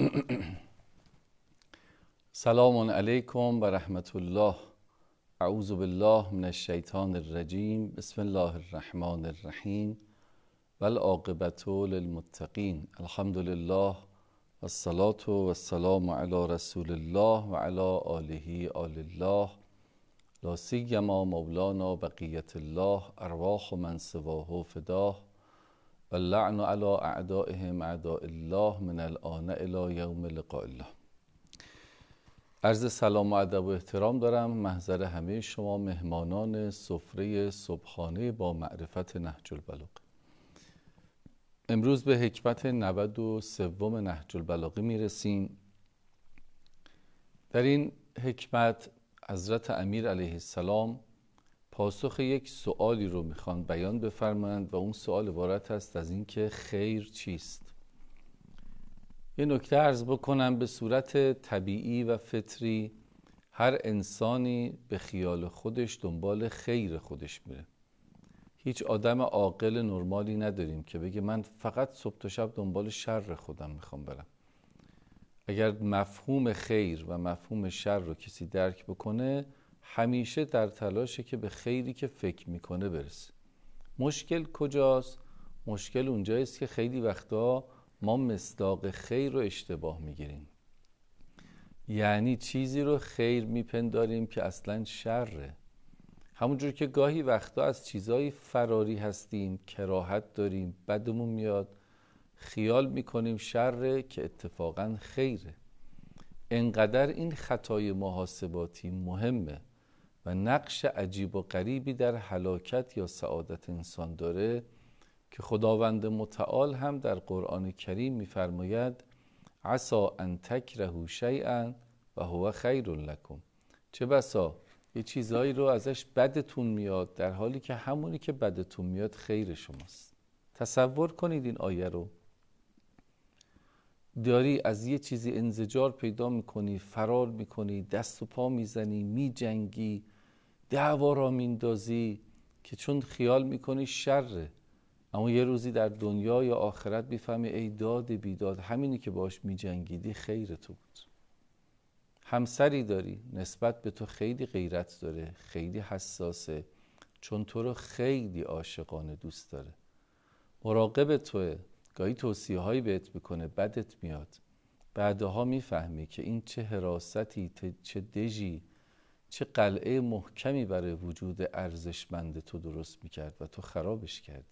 سلام علیکم و رحمت الله. اعوذ بالله من الشیطان الرجیم. بسم الله الرحمن الرحیم و العاقبة للمتقین. الحمد لله و الصلاة و السلام علی رسول الله و علی آله آل الله، لا سیما مولانا بقیة الله، ارواح من سواه فداه، و اللعن علی اعدائهم اعداء الله من الآن الی یوم لقاء الله. عرض سلام و ادب و احترام دارم محضر همه شما مهمانان سفره صبحانه با معرفت نهج البلاغه. امروز به حکمت 93 نهج البلاغه میرسیم. در این حکمت حضرت امیر علیه السلام پاسخ یک سؤالی رو میخوان بیان بفرمایند و اون سؤال عبارت است از این که خیر چیست؟ یه نکته عرض بکنم، به صورت طبیعی و فطری هر انسانی به خیال خودش دنبال خیر خودش میره. هیچ آدم عاقل نرمالی نداریم که بگه من فقط صبح تا شب دنبال شر خودم میخوام برم. اگر مفهوم خیر و مفهوم شر رو کسی درک بکنه، همیشه در تلاشه که به خیری که فکر میکنه برسه. مشکل کجاست؟ مشکل اونجاییست که خیلی وقتا ما مصداق خیر رو اشتباه میگیریم، یعنی چیزی رو خیر میپنداریم که اصلا شره. همونجور که گاهی وقتا از چیزایی فراری هستیم، کراهت داریم، بدمون میاد، خیال میکنیم شره که اتفاقا خیره. انقدر این خطای محاسباتی مهمه و نقش عجیب و غریبی در هلاکت یا سعادت انسان داره که خداوند متعال هم در قرآن کریم می‌فرماید عسى ان تکرهوا شیئا و هو خیر لکم. چه بسا یه چیزایی رو ازش بدتون میاد در حالی که همونی که بدتون میاد خیر شماست. تصور کنید این آیه رو. داری از یه چیزی انزجار پیدا میکنی، فرار میکنی، دست و پا میزنی، میجنگی، دعوا را میندازی که چون خیال میکنی شره، اما یه روزی در دنیا یا آخرت میفهمی ای داد بیداد، همینی که باش میجنگیدی خیر تو بود. همسری داری نسبت به تو خیلی غیرت داره، خیلی حساسه، چون تو رو خیلی عاشقانه دوست داره. مراقب توه، گاهی توصیه هایی بهت بکنه، بدت میاد، بعدها میفهمی که این چه حراستی، چه دژی، چه قلعه محکمی برای وجود ارزشمند تو درست میکرد و تو خرابش کردی.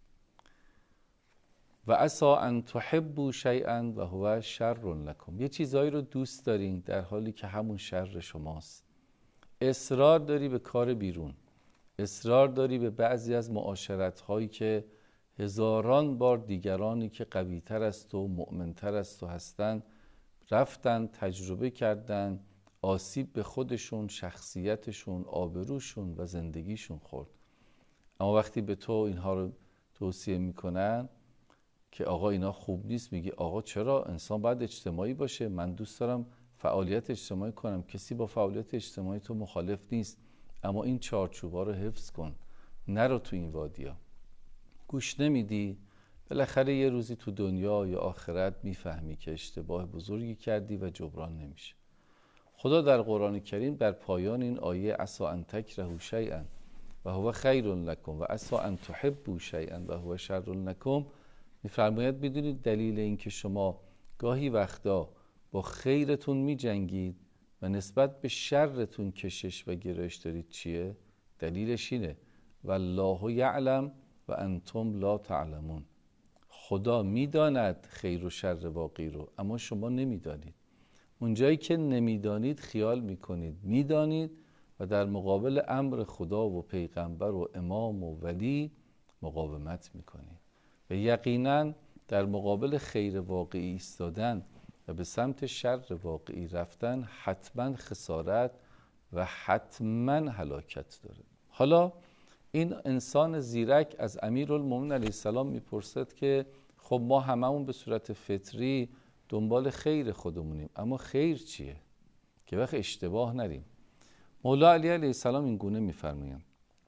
و عسى ان تحبوا شیئا و هو شر لکم. یه چیزایی رو دوست دارین در حالی که همون شر شماست. اصرار داری به کار بیرون، اصرار داری به بعضی از معاشرت هایی که هزاران بار دیگرانی که قوی تر است و مؤمن تر است و هستن رفتن تجربه کردن، آسیب به خودشون، شخصیتشون، آبروشون و زندگیشون خورد. اما وقتی به تو اینها رو توصیه میکنن که آقا اینا خوب نیست، میگی آقا چرا؟ انسان باید اجتماعی باشه، من دوست دارم فعالیت اجتماعی کنم، کسی با فعالیت اجتماعی تو مخالف نیست، اما این چارچوبا رو حفظ کن، نرو تو این وادیا. گوش نمیدی، بالاخره یه روزی تو دنیا یا آخرت میفهمی که اشتباه بزرگی کردی و جبران نمیشه. خدا در قرآن کریم در پایان این آیه عسى ان تکرهوا شیئا و هو خیر لکم و عسى ان تحبوا شیئا و هو شر لکم میفرماید میدونید دلیل این که شما گاهی وقتا با خیرتون میجنگید و نسبت به شرتون کشش و گرایش دارید چیه؟ دلیلش اینه والله یعلم و انتم لا تعلمون. خدا میداند خیر و شر واقعی رو، اما شما نمیدانید. اونجایی که نمیدانید خیال میکنید میدانید و در مقابل امر خدا و پیغمبر و امام و ولی مقاومت میکنید و یقینا در مقابل خیر واقعی ایستادن و به سمت شر واقعی رفتن حتما خسارت و حتما هلاکت داره. حالا این انسان زیرک از امیرالمومنین علیه السلام میپرسد که خب ما هممون به صورت فطری دنبال خیر خودمونیم، اما خیر چیه؟ که وقت اشتباه نریم. مولا علی علیه السلام این گونه میفرمایند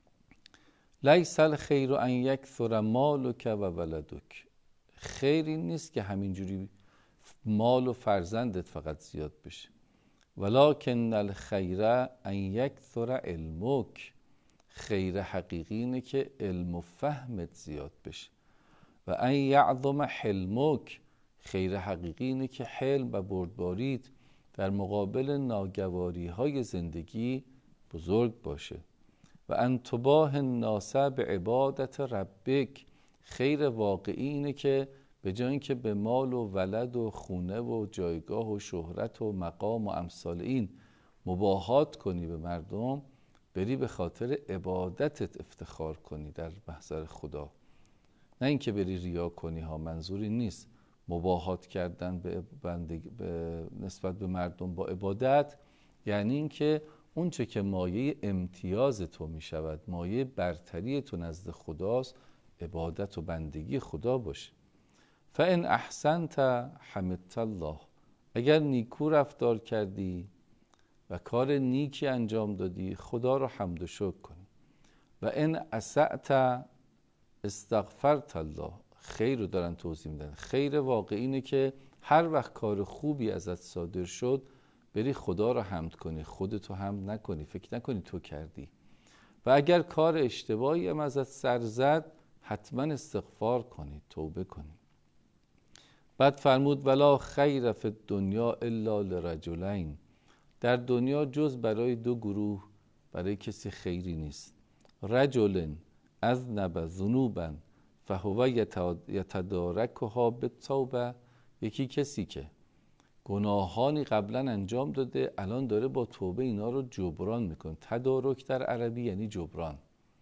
لیس الخیر ان یکثر مالک و ولدک. خیر این نیست که همینجوری مال و فرزندت فقط زیاد بشه. ولکن الخیر ان یکثر علمک، خیر حقیقی اینه که علم و فهمت زیاد بشه. و ان یعظم حلمک، خیر حقیقی اینه که حلم و بردباریت در مقابل ناگواری های زندگی بزرگ باشه. و ان تباه الناس بعبادت ربک، خیر واقعی اینه که به جای اینکه به مال و ولد و خونه و جایگاه و شهرت و مقام و امثال این مباهات کنی به مردم، بری به خاطر عبادتت افتخار کنی در محضر خدا. نه اینکه بری ریا کنی ها، منظوری نیست. مباهات کردن به نسبت به مردم با عبادت یعنی اینکه اون چه که مایه امتیاز تو می شود، مایه برتری تو نزد خداست، عبادت و بندگی خدا باشه. فان احسنت حمدت الله، اگر نیکو رفتار کردی و کار نیکی انجام دادی، خدا رو حمد و شکر کنی. و ان اسأت استغفرت الله، خیر رو دارن توضیح میدن. خیر واقعی اینه که هر وقت کار خوبی ازت صادر شد بری خدا رو حمد کنی، خودتو حمد نکنی، فکر نکنی تو کردی. و اگر کار اشتباهی هم ازت سر زد حتما استغفار کنی، توبه کنی. بعد فرمود ولا خیر فی الدنیا الا لرجلین، در دنیا جز برای دو گروه برای کسی خیری نیست. رجل اذنب ذنوبا فهو یتدارکها بالتوبه، یکی کسی که گناهانی قبلا انجام داده الان داره با توبه اینا رو جبران میکنه. تدارک در عربی یعنی جبران.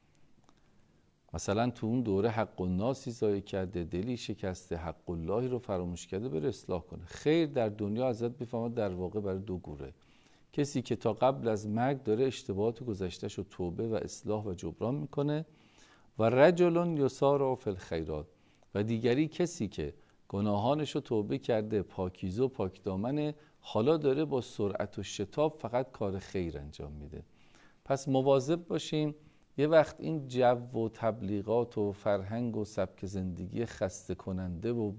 مثلا تو اون دوره حق الناسی ضایع کرده، دلی شکسته، حق اللهی رو فراموش کرده، بره اصلاح کنه. خیر در دنیا ازت بفهمد در واقع برای دو گروه. کسی که تا قبل از مرگ داره اشتباهات گذشته‌ش رو توبه و اصلاح و جبران میکنه. و رجل یسارع فی الخیرات، و دیگری کسی که گناهانش رو توبه کرده، پاکیزه و پاکدامنه، حالا داره با سرعت و شتاب فقط کار خیر انجام میده. پس مواظب باشیم یه وقت این جو و تبلیغات و فرهنگ و سبک زندگی خسته کننده و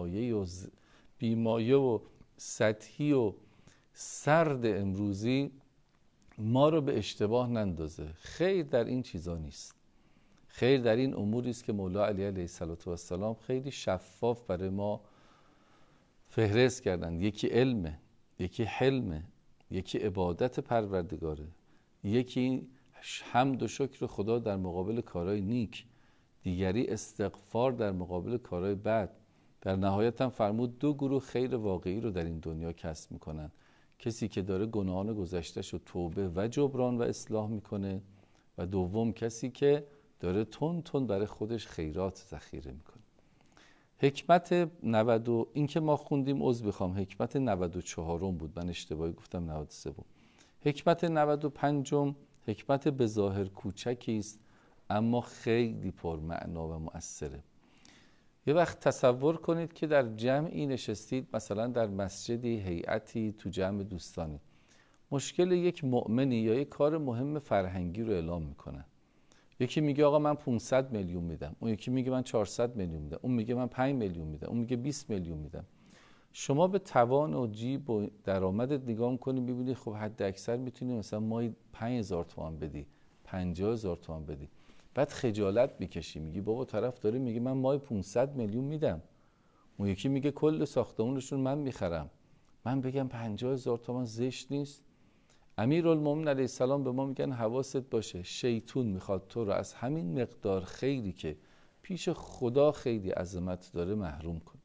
بیمایه و سطحی و سرد امروزی ما رو به اشتباه نندازه. خیر در این چیزا نیست. خیر در این اموری است که مولا علی علیه السلام خیلی شفاف برای ما فهرست کردن. یکی علمه، یکی حلمه، یکی عبادت پروردگاره، یکی حمد و شکر خدا در مقابل کارهای نیک، دیگری استغفار در مقابل کارهای بد. در نهایت هم فرمود دو گروه خیر واقعی رو در این دنیا کسب میکنن. کسی که داره گناهان گذشته‌ش رو توبه و جبران و اصلاح میکنه، و دوم کسی که داره تون تون برای خودش خیرات ذخیره میکنه. حکمت 90 این که ما خوندیم عذر بخوام، حکمت 94 بود، من اشتباهی گفتم 93. حکمت 95 حکمت به ظاهر کوچکی است اما خیلی پرمعنا و مؤثره. یه وقت تصور کنید که در جمعی نشستید، مثلا در مسجدی، هیئتی، تو جمع دوستانی، مشکل یک مؤمنی یا یک کار مهم فرهنگی رو اعلام میکنن. یکی میگه آقا من 500 میلیون میدم، اون یکی میگه من 400 میلیون میدم، اون میگه من 5 میلیون میدم، اون میگه 20 میلیون میدم. شما به توان و جیب و درآمدت نگاه میکنی، ببینی خب حد اکثر میتونی مثلا ماهی 5000 تومان بدی، 50000 تومان بدی. بعد خجالت میکشی، میگی بابا طرف داره میگه من ماهی 500 میلیون میدم، اون یکی میگه کل ساختمونشون من میخرم، من بگم 50000 تومان زشت نیست؟ امیرالمومنین علیه السلام به ما میگن حواست باشه، شیطون میخواد تو رو از همین مقدار خیری که پیش خدا خیلی عظمت داره محروم کن.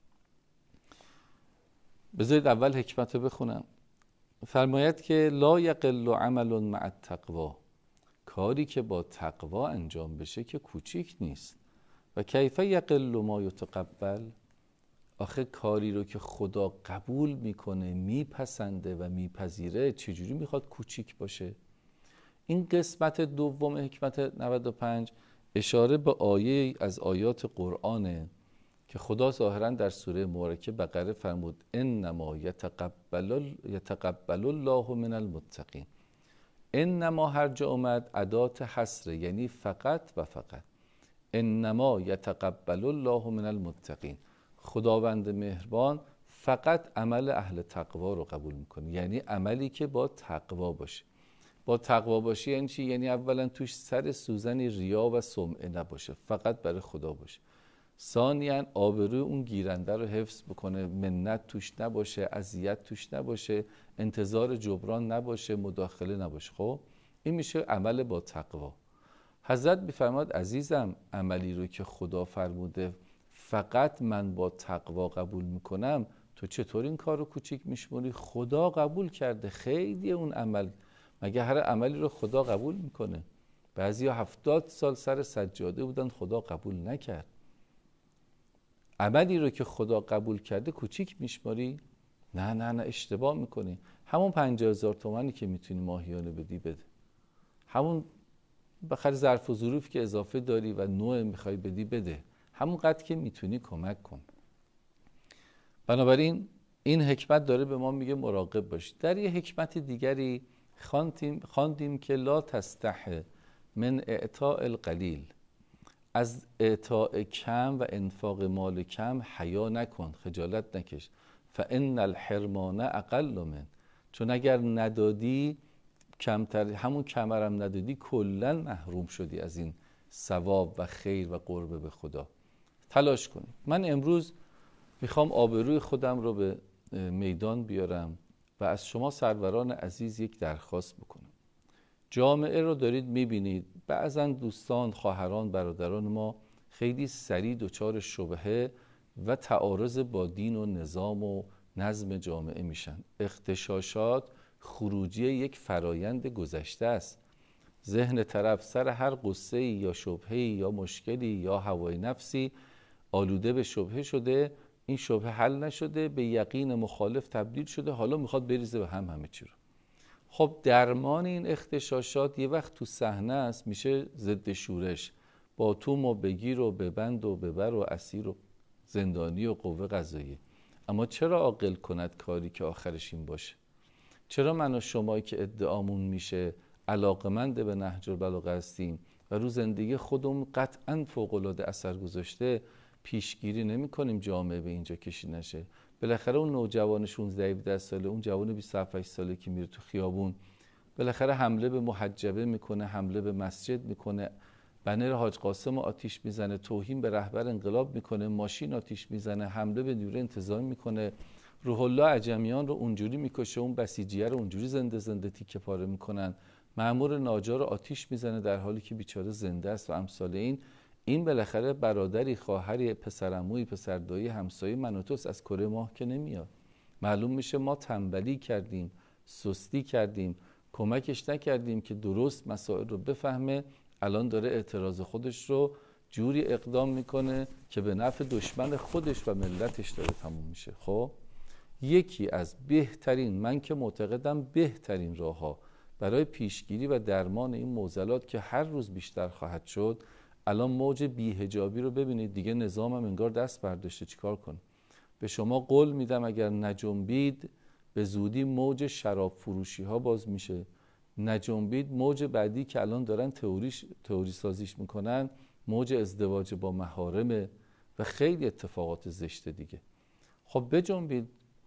بذارید اول حکمت رو بخونم. فرماید که لا یقل عمل مع التقوا، کاری که با تقوا انجام بشه که کوچیک نیست. و کیف یقل ما یتقبل، آخه کاری رو که خدا قبول میکنه، میپسنده و میپذیره چجوری میخواد کوچیک باشه؟ این قسمت دوم حکمت 95 اشاره به آیه از آیات قرآنه که خدا ظاهرا در سوره مبارکه بقره فرمود انما یتقبل الله من المتقین. انما هر جا اومد ادات حصر، یعنی فقط و فقط. انما یتقبل الله من المتقین، خداوند مهربان فقط عمل اهل تقوا رو قبول میکنه. یعنی عملی که با تقوا باشه. با تقوا باشه یعنی چی؟ یعنی اولا توش سر سوزنی ریا و سمعه نباشه، فقط برای خدا باشه. ثانیاً آبروی اون گیرنده رو حفظ بکنه، منت توش نباشه، اذیت توش نباشه، انتظار جبران نباشه، مداخله نباشه. خب این میشه عمل با تقوا. حضرت میفرماد عزیزم، عملی رو که خدا فرموده فقط من با تقوا قبول میکنم، تو چطور این کار رو کوچیک میشموری؟ خدا قبول کرده. خیلی اون عمل، مگه هر عملی رو خدا قبول میکنه؟ بعضیا 70 سال سر سجاده بودن، خدا قبول نکرد. عملی رو که خدا قبول کرده کوچیک میشماری؟ نه نه نه، اشتباه میکنی. همون 50,000 تومانی که میتونی ماهیانه بدی بده، همون بخیر ظرف و ظروف که اضافه داری و نوع میخوای بدی بده، همون قدر که میتونی کمک کن. بنابراین این حکمت داره به ما میگه مراقب باش. در یه حکمت دیگری خواندیم که لا تستحی من اعطاء القلیل، از اعطاء کم و انفاق مال کم حیا نکن، خجالت نکش. فان الحرمان اقل من، چون اگر ندادی کمتر، همون کمرم ندادی کلا محروم شدی از این ثواب و خیر و قرب به خدا. تلاش کنید. من امروز میخوام آبروی خودم رو به میدان بیارم و از شما سروران عزیز یک درخواست بکنم. جامعه رو دارید میبینید، بعضا دوستان، خواهران، برادران ما خیلی سریع دچار شبهه و تعارض با دین و نظام و نظم جامعه میشن. اغتشاشات خروجی یک فرایند گذشته است. ذهن طرف سر هر قصه‌ای یا شبهه‌ای یا مشکلی یا هوای نفسی آلوده به شبهه شده، این شبهه حل نشده، به یقین مخالف تبدیل شده، حالا میخواد بریزه به هم همه چی رو. خب درمان این اغتشاشات یه وقت تو صحنه است، میشه ضد شورش، با توم و بگیر و ببند و ببر و اسیر و زندانی و قوه قضاییه. اما چرا عاقل کند کاری که آخرش این باشه؟ چرا من و شمایی که ادعامون میشه علاقمند به نهج البلاغه هستیم و رو زندگی خودمون قطعاً فوق‌العاده اثر گذاشته، پیشگیری نمی کنیم جامعه به اینجا کشید نشه؟ بالاخره اون نوجوان 16-17 ساله، اون جوان 27 ساله که میره تو خیابون، بالاخره حمله به محجبه میکنه، حمله به مسجد میکنه، بنر حاج قاسم آتیش میزنه، توهین به رهبر انقلاب میکنه، ماشین آتیش میزنه، حمله به نیروی انتظامی میکنه، روح الله عجمیان رو اونجوری میکشه، اون بسیجیه رو اونجوری زنده زنده تیکه پاره میکنن، مأمور ناجا رو آتیش میزنه در حالی که بیچاره زنده است و امثال این بالاخره برادری، خواهری، پسرعمویی، پسردایی، همسایه من و توست، از کره ماه که نمیاد. معلوم میشه ما تنبلی کردیم، سستی کردیم، کمکش نکردیم که درست مسائل رو بفهمه. الان داره اعتراض خودش رو جوری اقدام میکنه که به نفع دشمن خودش و ملتش داره تموم میشه. خب یکی از بهترین، من که معتقدم بهترین راه‌ها برای پیشگیری و درمان این معضلات که هر روز بیشتر خواهد شد، الان موج بی‌حجابی رو ببینید دیگه، نظامم انگار دست برداشته، چیکار کنه؟ به شما قول میدم اگر نجنبید به زودی موج شراب فروشی ها باز میشه. نجنبید موج بعدی که الان دارن تئوری سازیش میکنن، موج ازدواج با محارمه و خیلی اتفاقات زشت دیگه. خب بجنبید.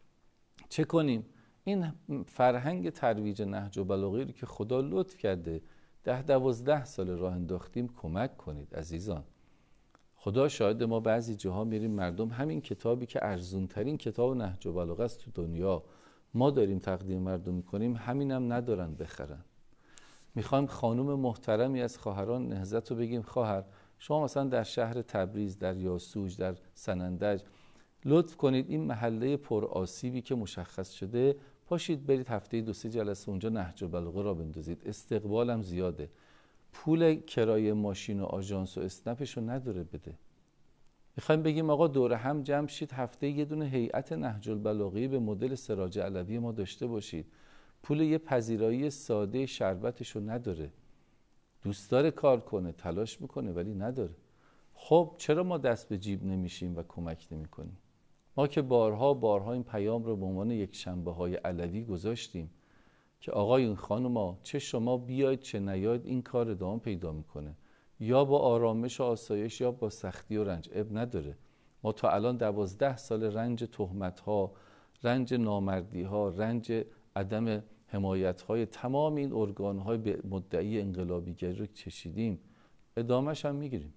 چه کنیم؟ این فرهنگ ترویج نهج البلاغه رو که خدا لطف کرده 10-12 سال راه انداختیم، کمک کنید عزیزان. خدا شاهد، ما بعضی جاها میریم مردم همین کتابی که ارزون ترین کتاب نهج البلاغه است تو دنیا ما داریم تقدیم مردم میکنیم، همینم ندارن بخرن. میخوایم خانم محترمی از خواهران نهضت رو بگیم خواهر شما مثلا در شهر تبریز، در یاسوج، در سنندج، لطف کنید این محله پر آسیبی که مشخص شده، پاشید برید هفته 2-3 جلسه اونجا نهج البلاغه را بندازید. استقبالم زیاده. پول کرایه ماشین و آژانس و اسنپش رو نداره بده. میخوایم بگیم آقا دور هم جمع شید هفته یه دونه هیئت نهج البلاغه به مدل سراج علوی ما داشته باشید. پول یه پذیرایی ساده شربتش رو نداره. دوست داره کار کنه، تلاش میکنه ولی نداره. خب چرا ما دست به جیب نمیشیم و کمک نمیکنیم؟ ما که بارها این پیام رو به عنوان یک شنبه های علوی گذاشتیم که آقایون خانوما، چه شما بیاید چه نیاید این کار ادامه پیدا میکنه، یا با آرامش و آسایش یا با سختی و رنج، اب نداره. ما تا الان 12 سال رنج تهمت‌ها، رنج نامردی‌ها، رنج عدم حمایت‌های تمام این ارگان‌های به مدعی انقلابیگری رو چشیدیم، ادامه‌ش هم می‌گیریم.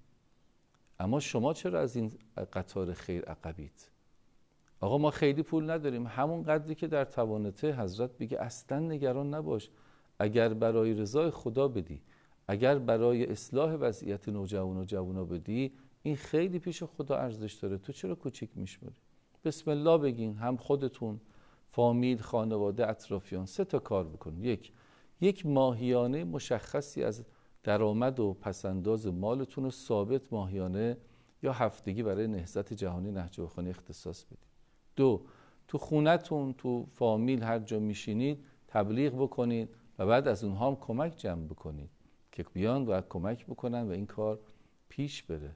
اما شما چرا از این قطار خیر عقبید؟ آقا ما خیلی پول نداریم، همون قدری که در توانته. حضرت بگه اصلا نگران نباش، اگر برای رضای خدا بدی، اگر برای اصلاح وضعیت نوجوان و جوانا بدی، این خیلی پیش خدا ارزش داره. تو چرا کوچیک میشماری؟ بسم الله بگین، هم خودتون، فامیل، خانواده، اطرافیان. 3 تا کار بکنید. یک ماهیانه مشخصی از درآمد و پسنداز مالتون رو ثابت ماهیانه یا هفتگی برای نهضت جهانی نهج البلاغه اختصاص بدید. 2، تو خونتون، تو فامیل، هر جا میشینید تبلیغ بکنید و بعد از اونها هم کمک جمع بکنید که بیان و کمک بکنن و این کار پیش بره.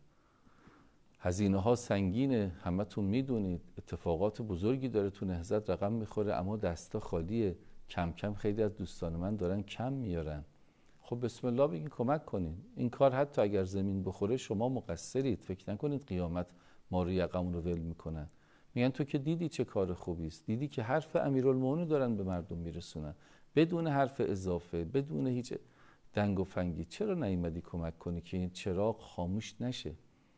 هزینه ها سنگینه، همتون میدونید، اتفاقات بزرگی داره تو نهضت رقم میخوره، اما دستا خالیه. کم کم خیلی از دوستان من دارن کم میارن. خب بسم الله بگین کمک کنین. این کار حتی اگر زمین بخوره شما مقصرید. فکر نکنید قیامت ما رو یقمون رو ول میکنن. میگن تو که دیدی چه کار خوبی است، دیدی که حرف امیرالمومنین دارن به مردم میرسونن بدون حرف اضافه، بدون هیچ دنگ و فنگی، چرا نیومدی کمک کنی که این چراغ خاموش نشه؟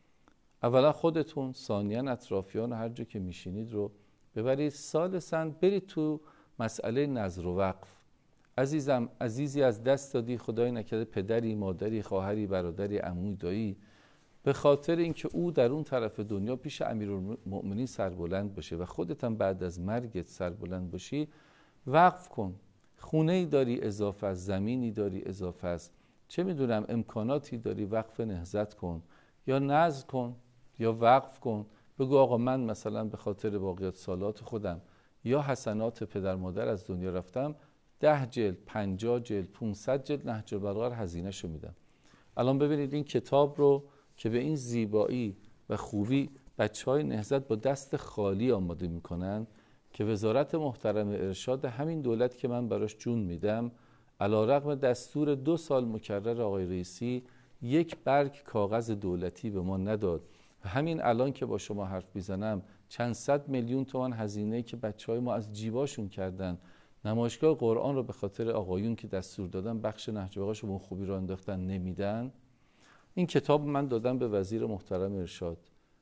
اولا خودتون، ثانیاً اطرافیان و هر جا که میشینید رو ببرید. ثالثاً برید تو مسئله نذر و وقف. عزیزم، عزیزی از دست دادی، خدای نکرده پدری، مادری، خواهری، برادری، عموی، دایی، به خاطر اینکه او در اون طرف دنیا پیش امیرالمؤمنین سربلند باشه و خودت هم بعد از مرگت سربلند باشی، وقف کن. خونه‌ای داری اضافه از، زمینی داری اضافه از، چه میدونم امکاناتی داری، وقف نهضت کن یا نذر کن یا وقف کن. بگو آقا من مثلا به خاطر باقیات سالات خودم یا حسنات پدر مادر از دنیا رفتم 10 جلد، 50 جلد، 500 جلد نهج البلاغه هزینه شو میدم. الان ببینید این کتاب رو که به این زیبایی و خوبی بچهای نهضت با دست خالی آماده میکنن که وزارت محترم ارشاد همین دولت که من براش جون میدم، علیرغم دستور 2 سال مکرر آقای رئیسی، 1 برگ کاغذ دولتی به ما نداد. و همین الان که با شما حرف میزنم چند صد میلیون تومان هزینه‌ای که بچهای ما از جیباشون کردن نمایشگاه قرآن رو به خاطر آقایون که دستور دادن بخش نهج البلاغه رو خوبی رو انداختن نمیدن. این کتاب من دادم به وزیر محترم ارشاد،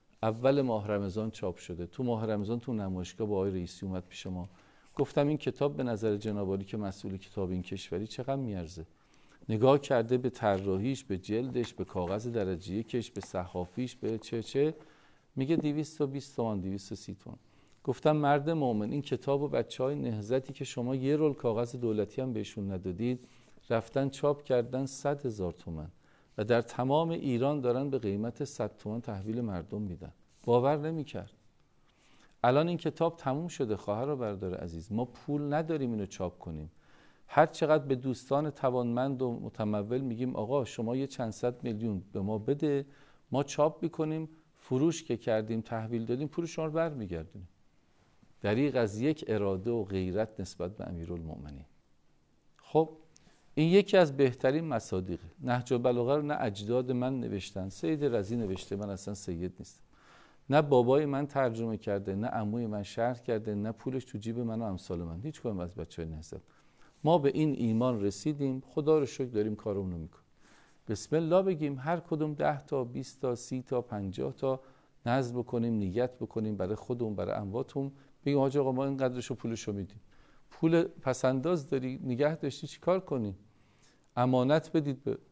اول ماه رمضان چاپ شده. تو ماه رمضان تو نمایشگاه با آقای رئیسی اومد پیش ما، گفتم این کتاب به نظر جناب عالی که مسئول کتاب این کشوری چقدر میارزه؟ نگاه کرده به طراحیش، به جلدش، به کاغذ درجه یکش، به صحافیش، به چه میگه 220 تومان، 230 تومان. گفتم مرد مومن، این کتابو بچهای نهضتی که شما 1 رول کاغذ دولتی هم بهشون ندادید رفتن چاپ کردن 100,000 تومان و در تمام ایران دارن به قیمت 100 تومان تحویل مردم میدن. باور نمیکرد. الان این کتاب تموم شده خواهر و برادر عزیز، ما پول نداریم اینو چاپ کنیم. هر چقدر به دوستان توانمند و متمول میگیم آقا شما یه چند صد میلیون به ما بده، ما چاپ میکنیم، فروش که کردیم تحویل دادیم پول شما رو برمیگردونیم. دریغ از یک اراده و غیرت نسبت به امیرالمؤمنین. خب این یکی از بهترین مصادیقه. نهج البلاغه رو نه اجداد من نوشتن، سید رضی نوشته، من اصلا سید نیستم، نه بابای من ترجمه کرده، نه عموی من شرح کرده، نه پولش تو جیب من و امثال من، هیچ کدوم از بچهای نهضت. ما به این ایمان رسیدیم، خدا رو شکر داریم کارمون رو میکنیم. بسم الله بگیم، هر کدوم 10 تا 20 تا 30 تا 50 تا نذر بکنیم، نیت بکنیم برای خودمون، برای امواتمون، بگیم حاج آقا ما اینقدرشو پولشو میدیم. پول پسنداز داری نگه داشتی چیکار کنی؟ امانت بدید به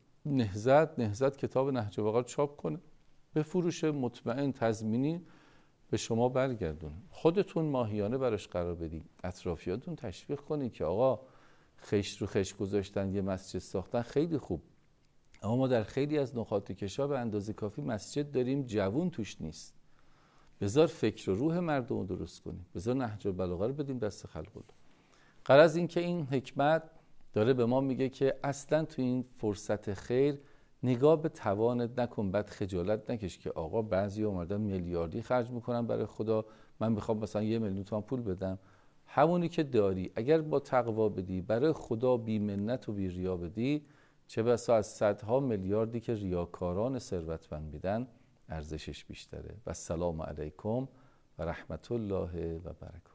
نهضت کتاب نهج البلاغه رو چاپ کنه، بفروشه، مطمئن تضمینی به شما برگردونه. خودتون ماهیانه براش قرار بدید، اطرافیاتون تشویق کنید که آقا خش رو خش گذاشتن، یه مسجد ساختن خیلی خوب، اما ما در خیلی از نقاط کشور به اندازه کافی مسجد داریم جوون توش نیست. بذار فکر و روح مردم رو درست کنیم، بذار نهج البلاغه رو بدیم دست خلق الله. غرض این که این حکمت داره به ما میگه که اصلا تو این فرصت خیر نگاه به توانت نکن، بعد خجالت نکش که آقا بعضی اومدن میلیاردی خرج میکنن برای خدا، من میخوام مثلا 1 میلیون تومان پول بدم. همونی که داری اگر با تقوا بدی، برای خدا بی منت و بی ریا بدی، چه بسا از صدها میلیاردی که ریاکاران ثروتمند میدن ارزشش بیشتره. و السلام علیکم و رحمت الله و برکاته.